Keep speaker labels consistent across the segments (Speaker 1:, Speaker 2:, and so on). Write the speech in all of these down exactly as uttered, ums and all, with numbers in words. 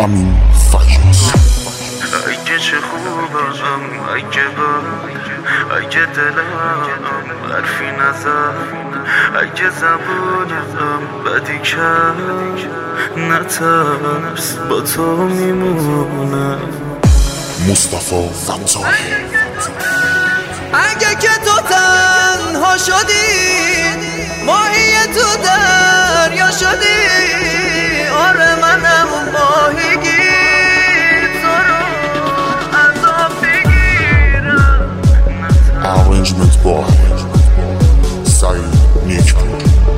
Speaker 1: امین فجر.
Speaker 2: اگه چه خوبم، اگه بد، اگه دلم حرفی نزد، اگه زبونم بدی کرد، نترس با تو میمونم.
Speaker 1: مصطفی فتاحی.
Speaker 3: اگه که تو تنها شدی، ماهی تو دریا شدی، آره منم ماهیگیر، تو رو از آب بگیرم.
Speaker 1: Arrangement با سعید نیکپور.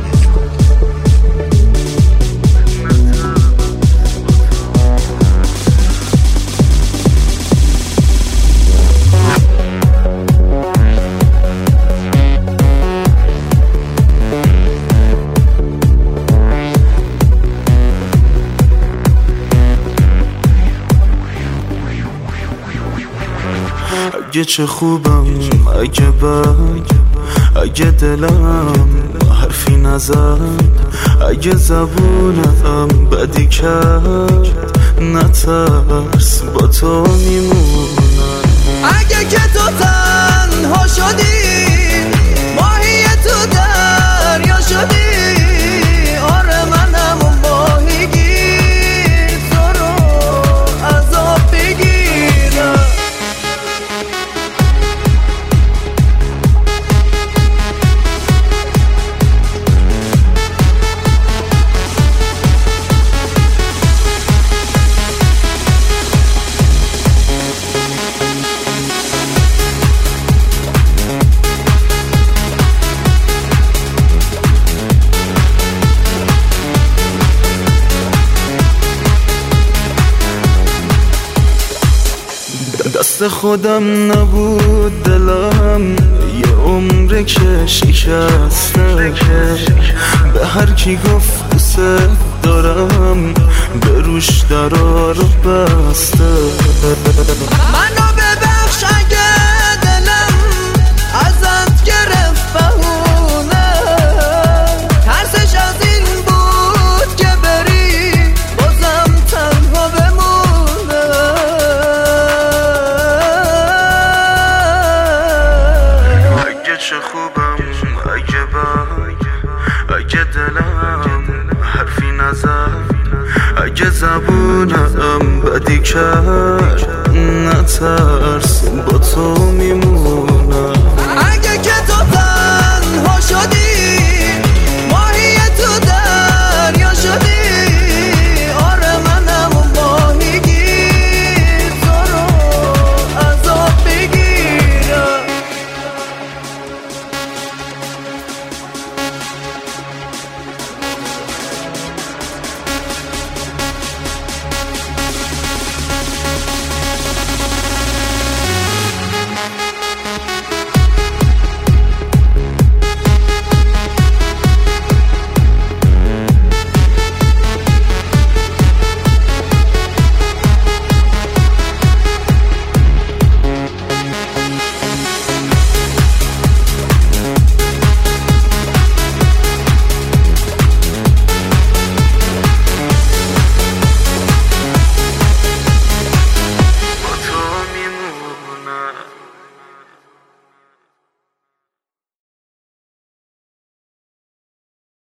Speaker 2: اگه چه خوبم، اگه بد، اگه دلم حرفی نزد، اگه زبونم بدی کرد، نترس با تو میمونم.
Speaker 3: اگه که تو تنها شدی، ماهی تو دریا شدی، آره منم ماهیگیر، تو رو از آب بگیرم.
Speaker 2: دست خودم نبود دلم، یه عمره که شکسته، به هر کی گفت دوست دارم، به روش درا رو بسته.
Speaker 3: منو ببخش اگه دلم ازت گرفت بهونه، ترسش از این بود که بری بازم تنها بمونه.
Speaker 2: اگه چه خوبم، اگه بد، اگه دلم حرفی نزد، اگه زبونم بدی کرد، نترس با تو میمونم.